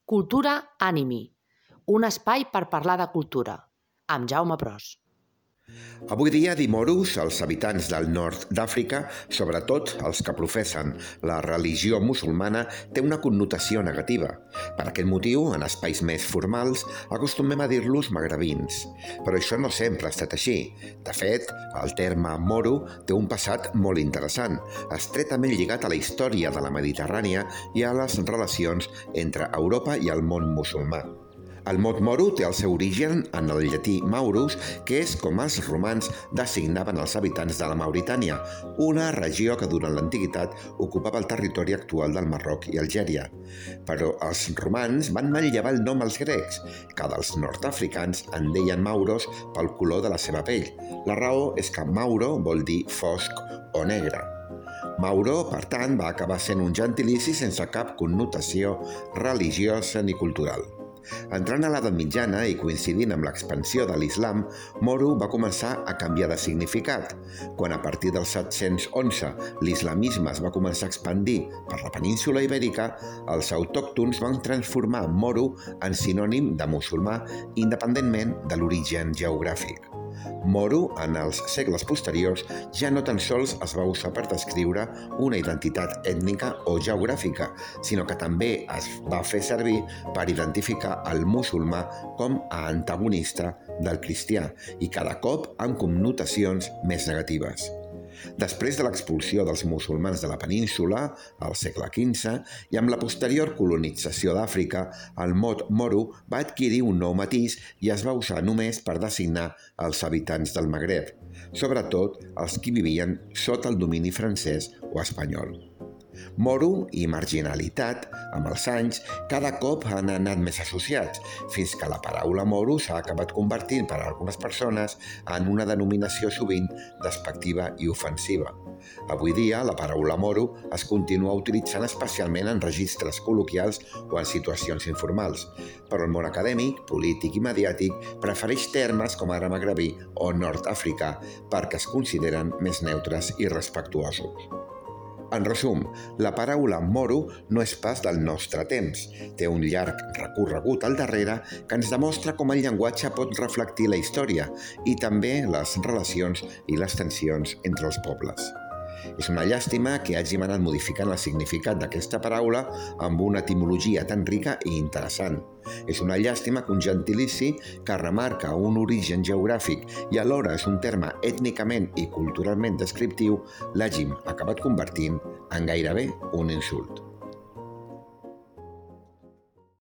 Cultura Animi, un espai per parlar de cultura, amb Jaume Pros. Avui dia dir moros als habitants del nord d'Àfrica, sobretot els que professen la religió musulmana, té una connotació negativa. Per aquest motiu, en espais més formals, acostumem a dir-los magrebins. Però això no sempre ha estat així. De fet, el terme moro té un passat molt interessant, estretament lligat a la història de la Mediterrània i a les relacions entre Europa i el món musulmà. El mot moro té el seu origen en el llatí maurus, que és com els romans designaven els habitants de la Mauritània, una regió que durant l'antiguitat ocupava el territori actual del Marroc i Algèria. Però els romans van manllevar el nom als grecs, que dels nord-africans en deien mauros pel color de la seva pell. La raó és que mauro vol dir fosc o negre. Mauro, per tant, va acabar sent un gentilici sense cap connotació religiosa ni cultural. Entrant a l'edat mitjana i coincidint amb l'expansió de l'islam, moro va començar a canviar de significat. Quan a partir del 711 l'islamisme es va començar a expandir per la península ibèrica, els autòctons van transformar moro en sinònim de musulmà independentment de l'origen geogràfic. Moro, en els segles posteriors, ja no tan sols es va usar per descriure una identitat ètnica o geogràfica, sinó que també es va fer servir per identificar el musulmà com a antagonista del cristià i cada cop amb connotacions més negatives. Després de l'expulsió dels musulmans de la península, al segle XV, i amb la posterior colonització d'Àfrica, el mot moro va adquirir un nou matís i es va usar només per designar els habitants del Magreb, sobretot els que vivien sota el domini francès o espanyol. Moro i marginalitat, amb els anys, cada cop han anat més associats, fins que la paraula moro s'ha acabat convertint per a algunes persones en una denominació sovint despectiva i ofensiva. Avui dia, la paraula moro es continua utilitzant especialment en registres col·loquials o en situacions informals, però el món acadèmic, polític i mediàtic prefereix termes com ara magrebí o nord-africà perquè es consideren més neutres i respectuosos. En resum, la paraula moro no és pas del nostre temps. Té un llarg recorregut al darrere que ens demostra com el llenguatge pot reflectir la història i també les relacions i les tensions entre els pobles. És una llàstima que hàgim anat modificant el significat d'aquesta paraula amb una etimologia tan rica i interessant. És una llàstima que un gentilici que remarca un origen geogràfic i alhora és un terme ètnicament i culturalment descriptiu l'hàgim acabat convertint en gairebé un insult.